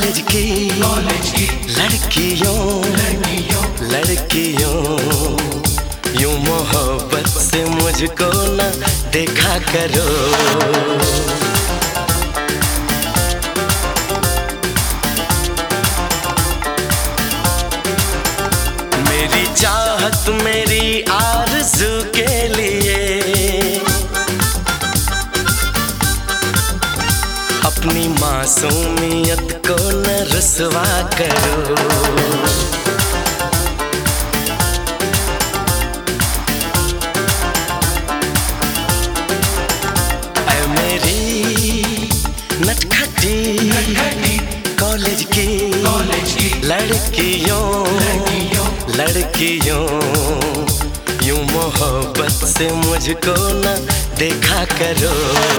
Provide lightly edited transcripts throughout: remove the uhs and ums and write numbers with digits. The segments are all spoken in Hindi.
कॉलेज की लड़कियों लड़कियों यूं मोहब्बत से मुझको न देखा करो। मेरी चाहत मेरी आरज़ू के लिए अपनी मासूमियत को न रुसवा करो। ऐ मेरी नटखटी कॉलेज की लड़कियों लड़कियों यूं मोहब्बत से मुझको न देखा करो।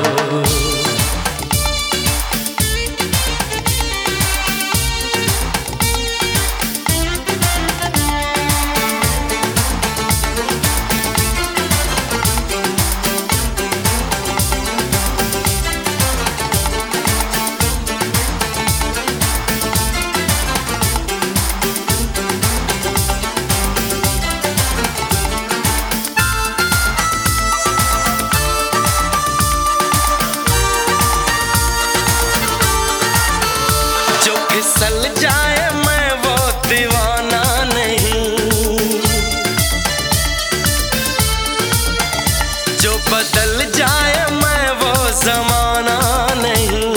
फिसल जाए मैं वो दीवाना नहीं, जो बदल जाए मैं वो जमाना नहीं।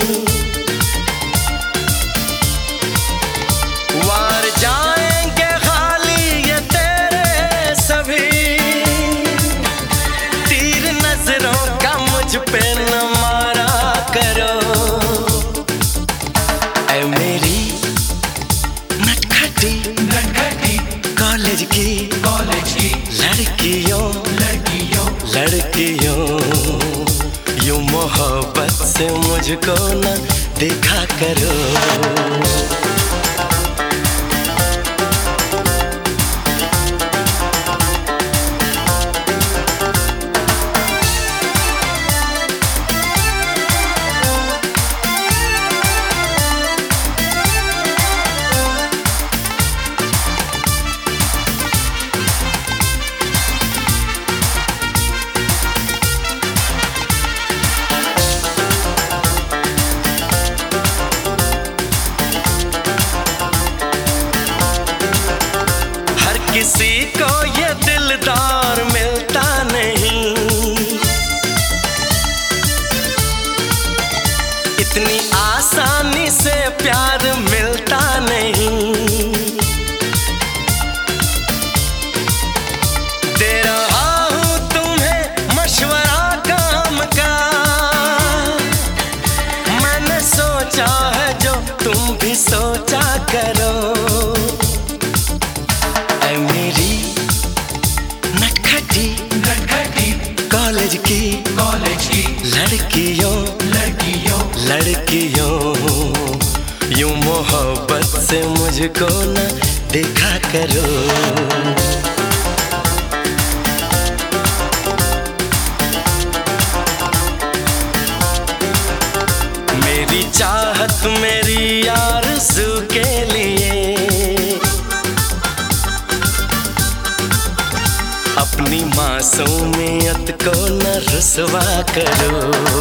वार जाएंगे खाली ये तेरे सभी तीर नजरों का मुझ पे न मारा करो। मेरी नटखटी कॉलेज की लड़कियों लड़कियों यूं मोहब्बत से मुझको न देखा करो। किसी को ये दिलदार मिलता नहीं, इतनी आसानी से प्यार मिलता नहीं। दे रहा हूँ तुम्हें मशवरा काम का, मैंने सोचा है जो तुम भी सोचा करो। मेरी नटखटी कॉलेज की लड़कियों लड़कियों यूं मोहब्बत से मुझको न देखा करो। मेरी चाहत मेरी आरज़ू के लिए अपनी मासूमियत को न रुसवा करो।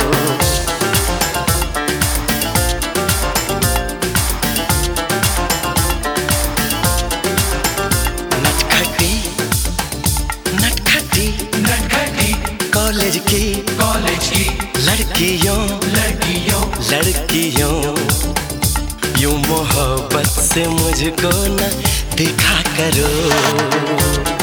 नटखटी कॉलेज की लड़कियों लड़कियों यूं मोहब्बत से मुझको न देखा करो।